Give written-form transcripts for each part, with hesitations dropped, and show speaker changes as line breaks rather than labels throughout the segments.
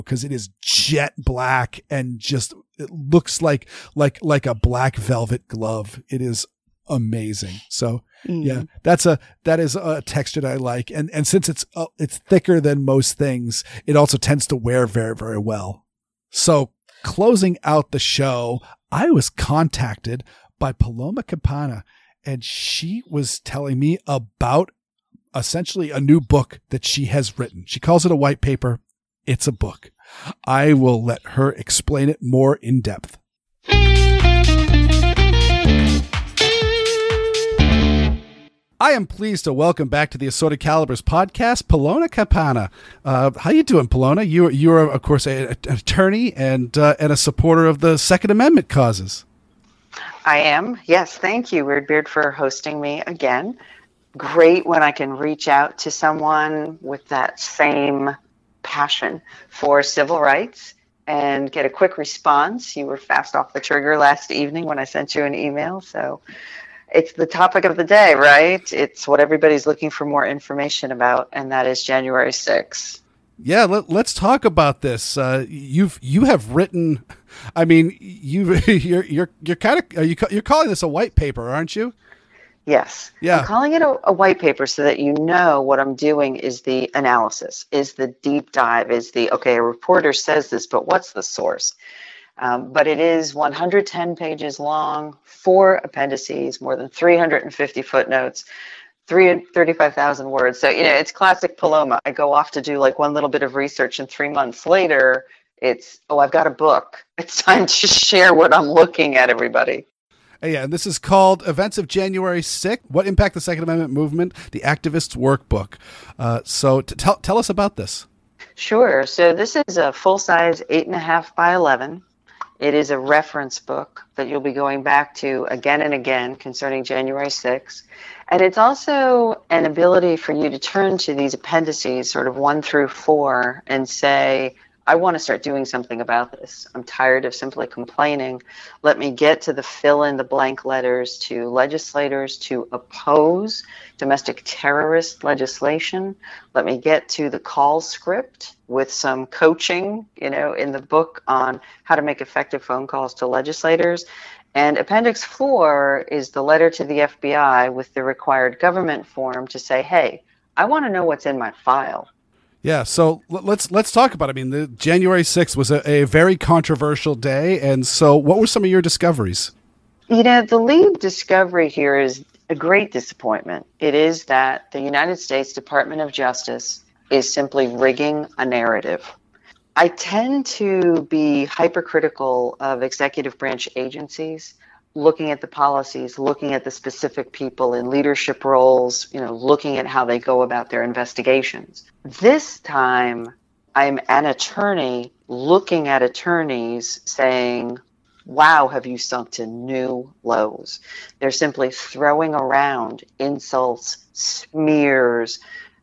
because it is jet black and just it looks like a black velvet glove. It is amazing. So yeah, that is a texture that I like, and since it's thicker than most things, it also tends to wear very, very well. So closing out the show, I was contacted by Paloma Campana, and she was telling me about essentially a new book that she has written. She calls it a white paper. It's a book. I will let her explain it more in depth. I am pleased to welcome back to the Assorted Calibers podcast, Paloma Campana. How you doing, Paloma? You are, of course, an attorney and a supporter of the Second Amendment causes.
I am. Yes, thank you, Weirdbeard, for hosting me again. Great when I can reach out to someone with that same passion for civil rights and get a quick response. You were fast off the trigger last evening when I sent you an email, so it's the topic of the day, right? It's what everybody's looking for more information about, and that is January 6th.
Yeah, let's talk about this. You have written. I mean, you're kind of you're calling this a white paper, aren't you?
Yes.
Yeah.
I'm calling it a white paper so that you know what I'm doing is the analysis, is the deep dive, is the okay. A reporter says this, but what's the source? But it is 110 pages long, 4 appendices, more than 350 footnotes, 35,000 words. So, it's classic Paloma. I go off to do like one little bit of research, and 3 months later, I've got a book. It's time to share what I'm looking at, everybody.
Yeah, and this is called Events of January 6th, What Impact the Second Amendment Movement, the Activists Workbook. So tell us about this.
Sure. So this is a full-size 8.5 by 11. It is a reference book that you'll be going back to again and again concerning January 6th. And it's also an ability for you to turn to these appendices, sort of 1 through 4, and say, I want to start doing something about this. I'm tired of simply complaining. Let me get to the fill in the blank letters to legislators to oppose domestic terrorist legislation. Let me get to the call script with some coaching, in the book on how to make effective phone calls to legislators. And Appendix 4 is the letter to the FBI with the required government form to say, hey, I want to know what's in my file.
Yeah, so let's talk about it. I mean, the January 6th was a very controversial day, and so what were some of your discoveries?
The lead discovery here is a great disappointment. It is that the United States Department of Justice is simply rigging a narrative. I tend to be hypercritical of executive branch agencies, looking at the policies, looking at the specific people in leadership roles, looking at how they go about their investigations. This time, I'm an attorney looking at attorneys saying, wow, have you sunk to new lows? They're simply throwing around insults, smears,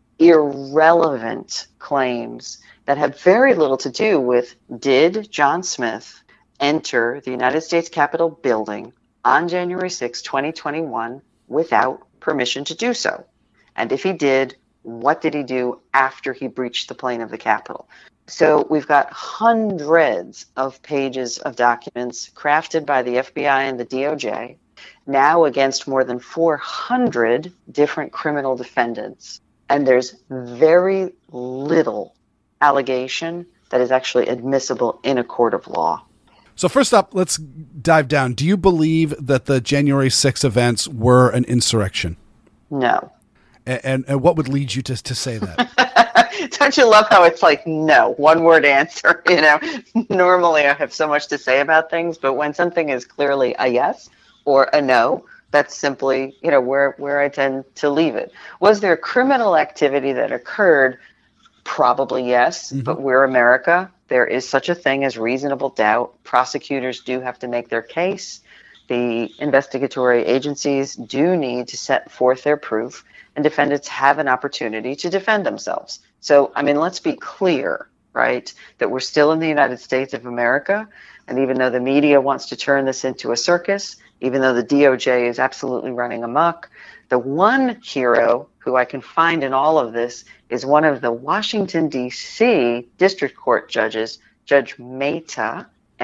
irrelevant claims that have very little to do with, did John Smith enter the United States Capitol building on January 6, 2021, without permission to do so? And if he did, what did he do after he breached the plane of the Capitol? So we've got hundreds of pages of documents crafted by the FBI and the DOJ, now against more than 400 different criminal defendants. And there's very little allegation that is actually admissible in a court of law.
So first up, let's dive down. Do you believe that the January 6 events were an insurrection?
No.
And what would lead you to say that?
Don't you love how it's like, no, one word answer, Normally I have so much to say about things, but when something is clearly a yes or a no, that's simply, where I tend to leave it. Was there criminal activity that occurred? Probably yes, but we're America. There is such a thing as reasonable doubt. Prosecutors do have to make their case. The investigatory agencies do need to set forth their proof, and defendants have an opportunity to defend themselves. So, let's be clear, right, that we're still in the United States of America, and even though the media wants to turn this into a circus, even though the DOJ is absolutely running amok, the one hero who who I can find in all of this is one of the Washington, D.C. District Court judges, Judge Mehta,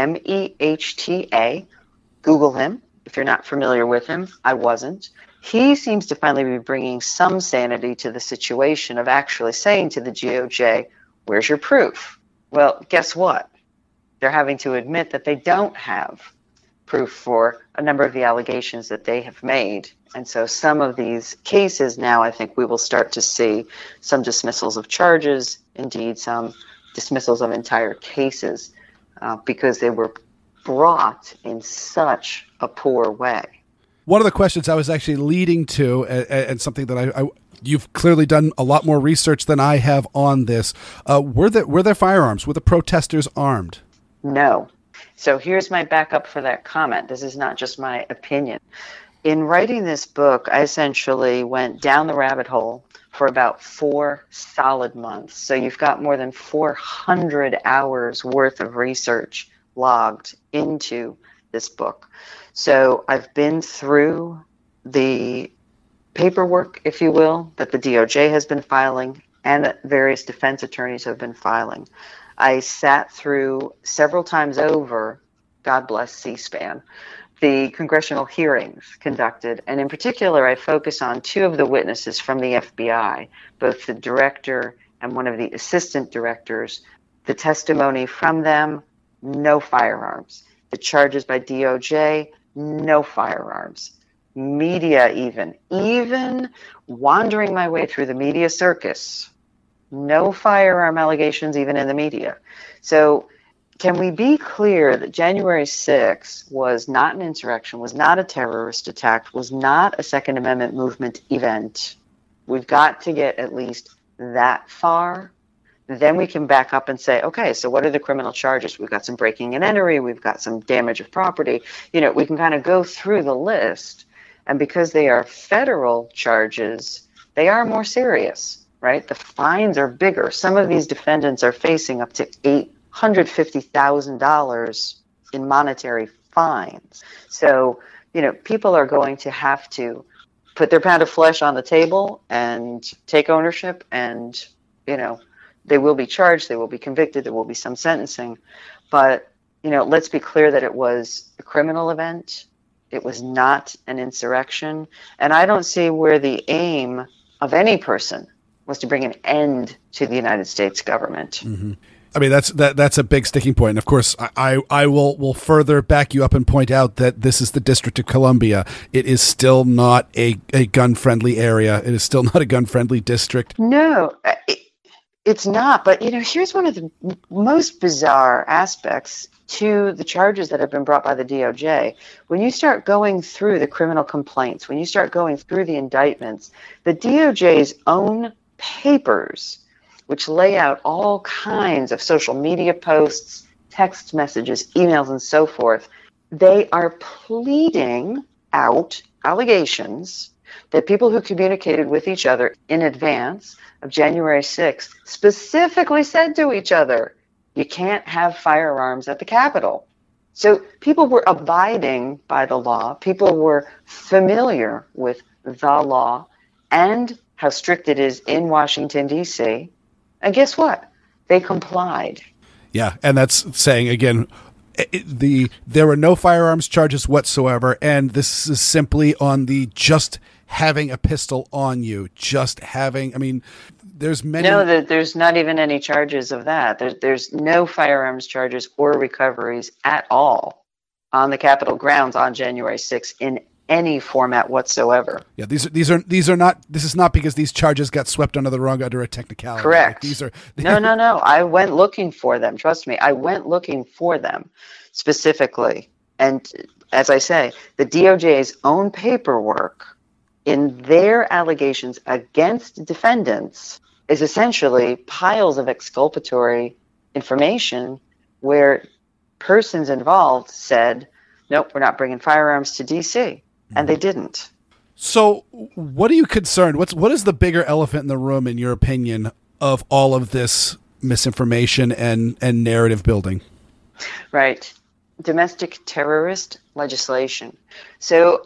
Mehta. Google him if you're not familiar with him. I wasn't. He seems to finally be bringing some sanity to the situation of actually saying to the DOJ, where's your proof? Well, guess what? They're having to admit that they don't have proof for a number of the allegations that they have made. And so some of these cases now, I think we will start to see some dismissals of charges, indeed some dismissals of entire cases, because they were brought in such a poor way.
One of the questions I was actually leading to, and something that you've clearly done a lot more research than I have on this, were there firearms? Were the protesters armed?
No. So here's my backup for that comment. This is not just my opinion. In writing this book, I essentially went down the rabbit hole for about 4 solid months. So you've got more than 400 hours worth of research logged into this book. So I've been through the paperwork, if you will, that the DOJ has been filing and that various defense attorneys have been filing. I sat through several times over, God bless C-SPAN, the congressional hearings conducted. And in particular, I focus on 2 of the witnesses from the FBI, both the director and one of the assistant directors. The testimony from them, no firearms. The charges by DOJ, no firearms. Media even wandering my way through the media circus, no firearm allegations even in the media. So can we be clear that January 6th was not an insurrection, was not a terrorist attack, was not a Second Amendment movement event? We've got to get at least that far. Then we can back up and say, okay, so what are the criminal charges? We've got some breaking and entering, we've got some damage of property. We can kind of go through the list. And because they are federal charges, they are more serious, right? The fines are bigger. Some of these defendants are facing up to $850,000 in monetary fines. So, people are going to have to put their pound of flesh on the table and take ownership, and, they will be charged, they will be convicted, there will be some sentencing. But, let's be clear that it was a criminal event. It was not an insurrection. And I don't see where the aim of any person was to bring an end to the United States government.
Mm-hmm. I mean, that's a big sticking point. And of course, I will further back you up and point out that this is the District of Columbia. It is still not a gun-friendly area. It is still not a gun-friendly district.
No, it's not. But, here's one of the most bizarre aspects to the charges that have been brought by the DOJ. When you start going through the criminal complaints, when you start going through the indictments, the DOJ's own papers, which lay out all kinds of social media posts, text messages, emails, and so forth, they are pleading out allegations that people who communicated with each other in advance of January 6th specifically said to each other, you can't have firearms at the Capitol. So people were abiding by the law. People were familiar with the law and how strict it is in Washington, D.C., and guess what? They complied.
Yeah, and that's saying, again, there were no firearms charges whatsoever, and this is simply on the just having a pistol on you, just having, I mean, there's many...
No, there's not even any charges of that. There's no firearms charges or recoveries at all on the Capitol grounds on January 6th in any format whatsoever.
Yeah, these are not. This is not because these charges got swept under the rug under a technicality.
Correct.
Like these are
no. I went looking for them. Trust me, I went looking for them specifically. And as I say, the DOJ's own paperwork in their allegations against defendants is essentially piles of exculpatory information where persons involved said, nope, we're not bringing firearms to D.C., and they didn't.
So what are you concerned? What is the bigger elephant in the room, in your opinion, of all of this misinformation and narrative building?
Right. Domestic terrorist legislation. So I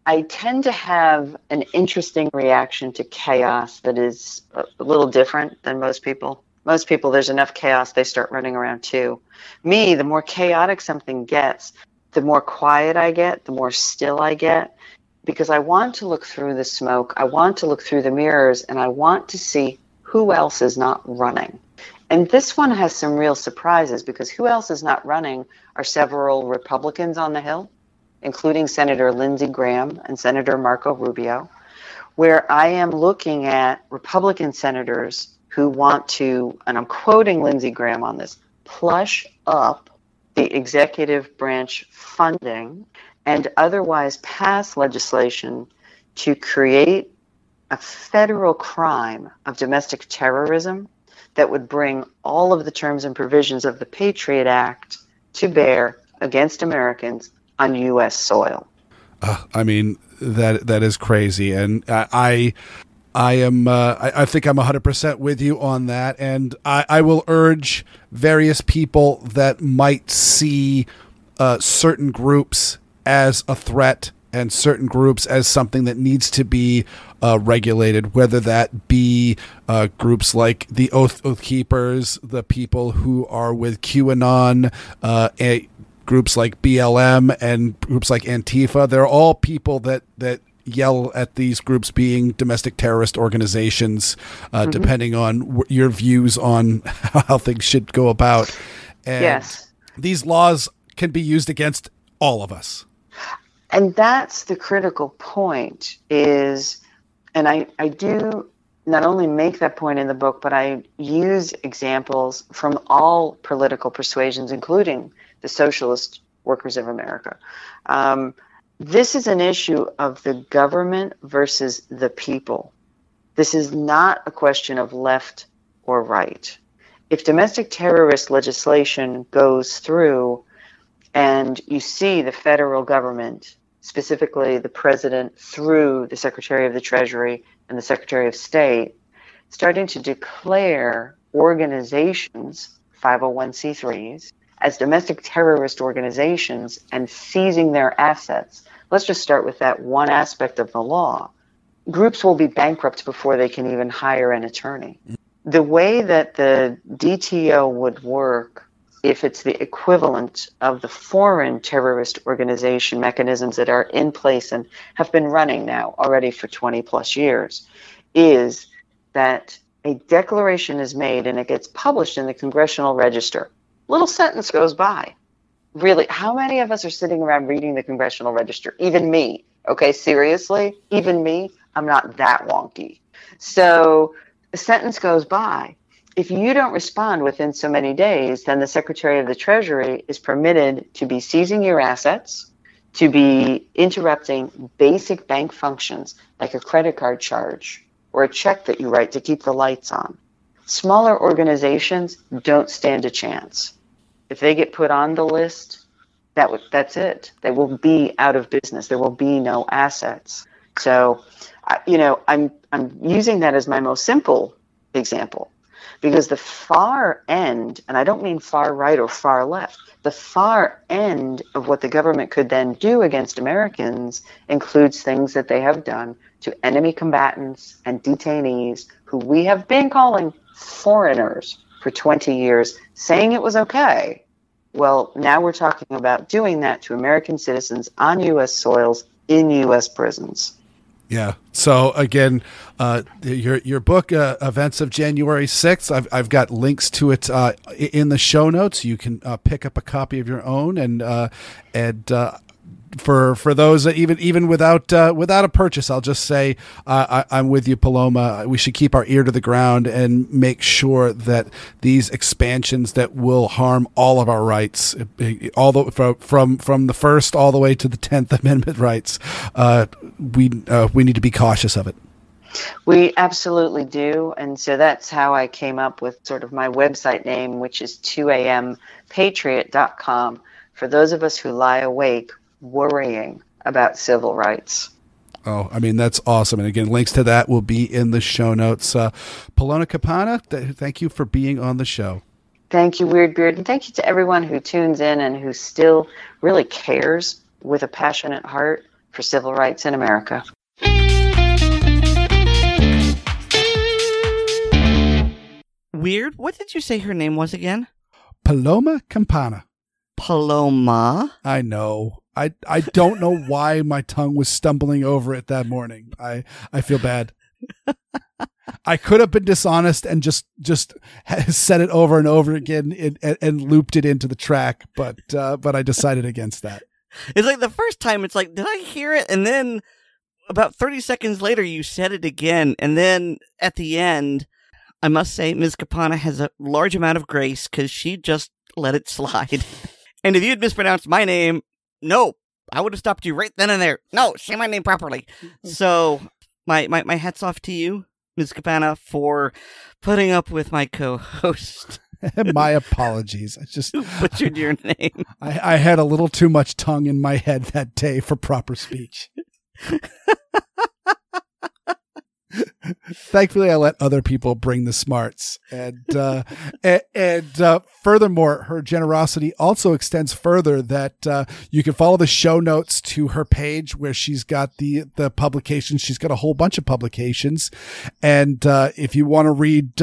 I tend to have an interesting reaction to chaos that is a little different than most people. Most people, there's enough chaos, they start running around too. Me, the more chaotic something gets, the more quiet I get, the more still I get, because I want to look through the smoke, I want to look through the mirrors, and I want to see who else is not running. And this one has some real surprises, because who else is not running are several Republicans on the Hill, including Senator Lindsey Graham and Senator Marco Rubio, where I am looking at Republican senators who want to, and I'm quoting Lindsey Graham on this, plush up the executive branch funding and otherwise pass legislation to create a federal crime of domestic terrorism that would bring all of the terms and provisions of the Patriot Act to bear against Americans on U.S. soil.
I mean, that is crazy, and I think I'm 100% with you on that, and I will urge various people that might see certain groups as a threat and certain groups as something that needs to be regulated, whether that be groups like the Oath Keepers, the people who are with QAnon, groups like BLM, and groups like Antifa. They're all people that yell at these groups being domestic terrorist organizations, depending on your views on how things should go about. And
yes,
these laws can be used against all of us.
And that's the critical point is, and I do not only make that point in the book, but I use examples from all political persuasions, including the Socialist Workers of America. This is an issue of the government versus the people. This is not a question of left or right. If domestic terrorist legislation goes through and you see the federal government, specifically the president through the Secretary of the Treasury and the Secretary of State, starting to declare organizations, 501c3s, as domestic terrorist organizations and seizing their assets. Let's just start with that one aspect of the law. Groups will be bankrupt before they can even hire an attorney. The way that the DTO would work, if it's the equivalent of the foreign terrorist organization mechanisms that are in place and have been running now already for 20 plus years, is that a declaration is made and it gets published in the Congressional Register. Little sentence goes by. Really, how many of us are sitting around reading the Congressional Register? Even me. Okay, seriously? Even me? I'm not that wonky. So a sentence goes by. If you don't respond within so many days, then the Secretary of the Treasury is permitted to be seizing your assets, to be interrupting basic bank functions like a credit card charge or a check that you write to keep the lights on. Smaller organizations don't stand a chance. If they get put on the list, that's it. They will be out of business. There will be no assets. So, I'm using that as my most simple example, because the far end, and I don't mean far right or far left, the far end of what the government could then do against Americans includes things that they have done to enemy combatants and detainees who we have been calling foreigners for 20 years, saying it was okay. Well, now we're talking about doing that to American citizens on U.S. soils in U.S. prisons.
Yeah. So again, your book, Events of January 6th, I've got links to it in the show notes. You can pick up a copy of your own, and for those that even without a purchase, I'll just say I'm with you, Paloma. We should keep our ear to the ground and make sure that these expansions that will harm all of our rights, all the from the First all the way to the 10th Amendment rights, we need to be cautious of it.
We absolutely do, and so that's how I came up with sort of my website name, which is 2ampatriot.com. For those of us who lie awake worrying about civil rights.
Oh, I mean, that's awesome. And again, links to that will be in the show notes. Paloma Campana, thank you for being on the show.
Thank you, Weird Beard. And thank you to everyone who tunes in and who still really cares with a passionate heart for civil rights in America.
Weird. What did you say her name was again?
Paloma Campana.
Paloma?
I know. I don't know why my tongue was stumbling over it that morning. I feel bad. I could have been dishonest and just said it over and over again and looped it into the track, but I decided against that.
It's like the first time, it's like, did I hear it? And then about 30 seconds later, you said it again. And then at the end, I must say, Ms. Campana has a large amount of grace because she just let it slide. And if you had mispronounced my name, no, I would have stopped you right then and there. No, say my name properly. So my hat's off to you, Ms. Campana, for putting up with my co-host.
My apologies. I just
butchered your name.
I had a little too much tongue in my head that day for proper speech. Thankfully, I let other people bring the smarts. And furthermore, her generosity also extends further that you can follow the show notes to her page where she's got the publications. She's got a whole bunch of publications. And if you want to read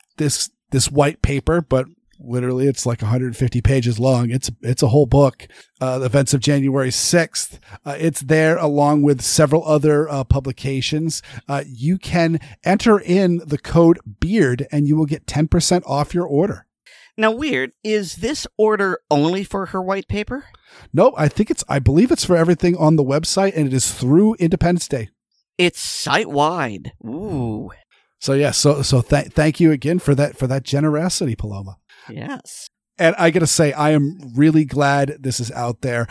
this white paper, but literally it's like 150 pages long. It's a whole book. The events of January 6th. It's there along with several other publications. You can enter in the code BEARD and you will get 10% off your order.
Now, weird, is this order only for her white paper?
No, I believe it's for everything on the website, and it is through Independence Day.
It's site-wide. Ooh.
So yeah, so thank you again for that generosity, Paloma.
Yes.
And I got to say, I am really glad this is out there.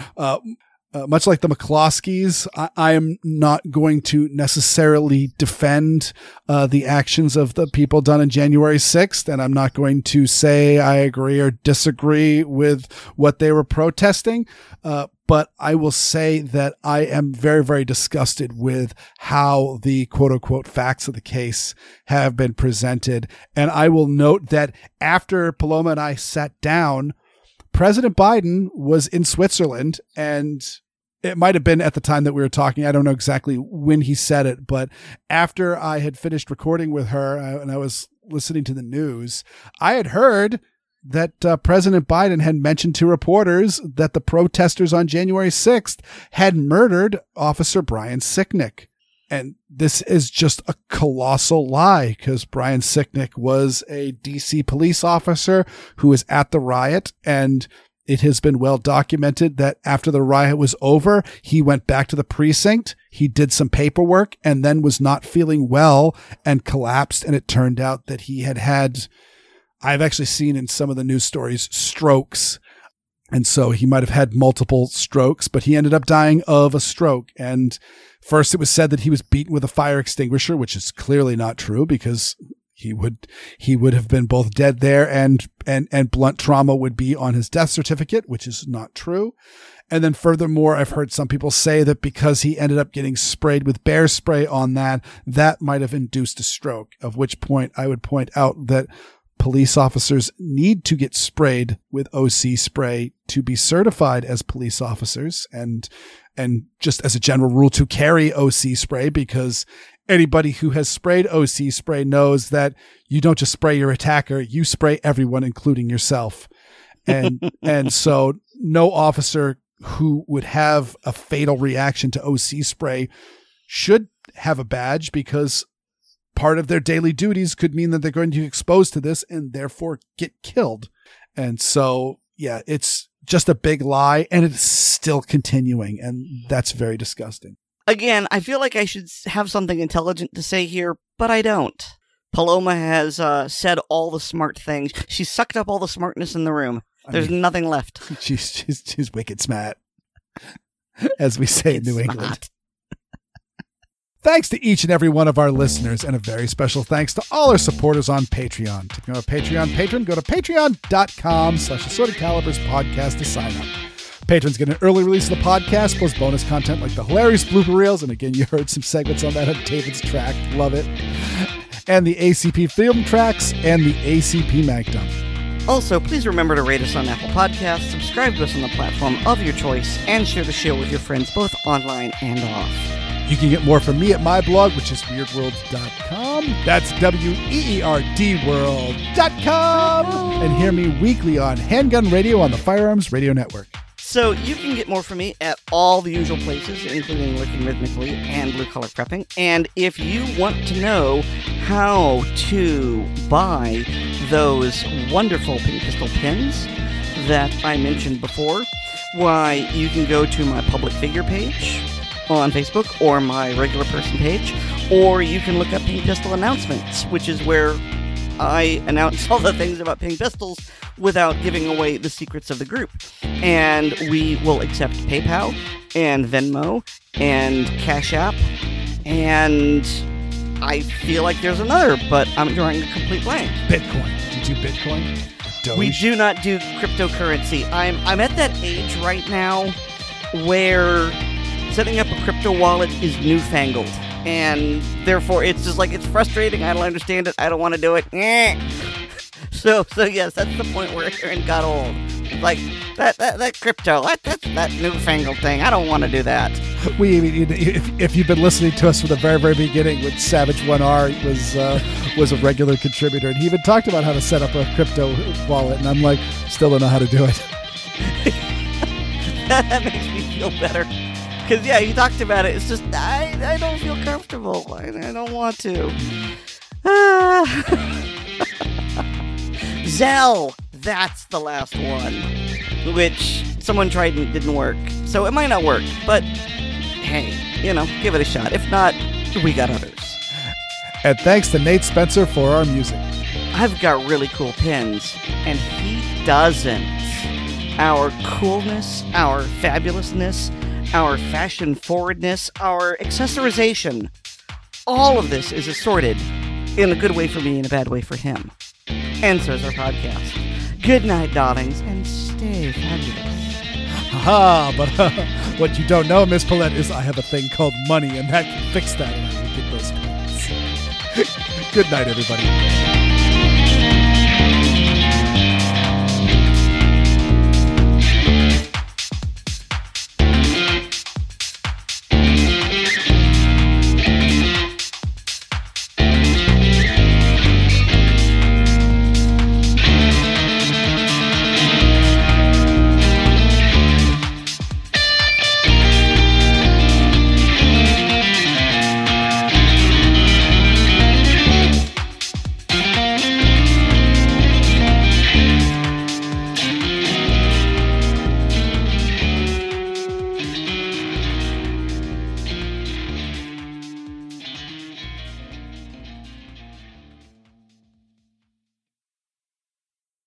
Much like the McCloskeys, I am not going to necessarily defend the actions of the people done on January 6th, and I'm not going to say I agree or disagree with what they were protesting. But I will say that I am very, very disgusted with how the quote unquote facts of the case have been presented. And I will note that after Paloma and I sat down, President Biden was in Switzerland, and it might have been at the time that we were talking. I don't know exactly when he said it, but after I had finished recording with her and I was listening to the news, I had heard that President Biden had mentioned to reporters that the protesters on January 6th had murdered Officer Brian Sicknick. And this is just a colossal lie, because Brian Sicknick was a DC police officer who was at the riot, and it has been well documented that after the riot was over, he went back to the precinct, he did some paperwork, and then was not feeling well and collapsed. And it turned out that he had I've actually seen in some of the news stories, strokes. And so he might have had multiple strokes, but he ended up dying of a stroke. And first it was said that he was beaten with a fire extinguisher, which is clearly not true, because he would have been both dead there and blunt trauma would be on his death certificate, which is not true. And then furthermore, I've heard some people say that because he ended up getting sprayed with bear spray on that might have induced a stroke, of which point I would point out that police officers need to get sprayed with OC spray to be certified as police officers, and just as a general rule to carry OC spray, because anybody who has sprayed OC spray knows that you don't just spray your attacker, you spray everyone, including yourself. And so no officer who would have a fatal reaction to OC spray should have a badge, because part of their daily duties could mean that they're going to be exposed to this and therefore get killed. And so, yeah, it's just a big lie, and it's still continuing. And that's very disgusting.
Again, I feel like I should have something intelligent to say here, but I don't. Paloma has said all the smart things. She sucked up all the smartness in the room. There's nothing left.
She's wicked smart, as we say in New England. Thanks to each and every one of our listeners, and a very special thanks to all our supporters on Patreon. To become a Patreon patron, go to patreon.com/Assorted Podcast to sign up. Patrons get an early release of the podcast, plus bonus content like the hilarious blooper reels. And again, you heard some segments on that on David's track. Love it. And the ACP film tracks and the ACP Mag Dump.
Also, please remember to rate us on Apple Podcasts, subscribe to us on the platform of your choice, and share the show with your friends both online and off.
You can get more from me at my blog, which is weirdworld.com. That's WEERDworld.com. And hear me weekly on Handgun Radio on the Firearms Radio Network.
So you can get more from me at all the usual places, including Lurking Rhythmically and Blue Collar Prepping. And if you want to know how to buy those wonderful Pink Pistol pins that I mentioned before, why, you can go to my public figure page on Facebook or my regular person page, or you can look up Pink Pistol Announcements, which is where I announce all the things about Pink Pistols without giving away the secrets of the group. And we will accept PayPal and Venmo and Cash App, and I feel like there's another, but I'm drawing a complete blank.
Bitcoin. Do you do Bitcoin? Doge?
We do not do cryptocurrency. I'm at that age right now where setting up a crypto wallet is newfangled, and therefore it's just like, it's frustrating. I don't understand it. I don't want to do it. So yes, that's the point where Aaron got old. Like that crypto, that newfangled thing. I don't want to do that.
If you've been listening to us from the very, very beginning, when Savage 1R was a regular contributor, and he even talked about how to set up a crypto wallet, and I'm like, still don't know how to do it.
That makes me feel better. Because, yeah, he talked about it. It's just, I don't feel comfortable. I don't want to. Zelle. That's the last one. Which someone tried and it didn't work. So it might not work. But, hey, give it a shot. If not, we got others.
And thanks to Nate Spencer for our music.
I've got really cool pins. And he doesn't. Our coolness, our fabulousness, our fashion forwardness, our accessorization, all of this is assorted in a good way for me and a bad way for him. And so is our podcast. Good night, darlings, and stay fabulous.
Haha, but what you don't know, Miss Paulette, is I have a thing called money, and that can fix that, and I will get those points. Good night, everybody.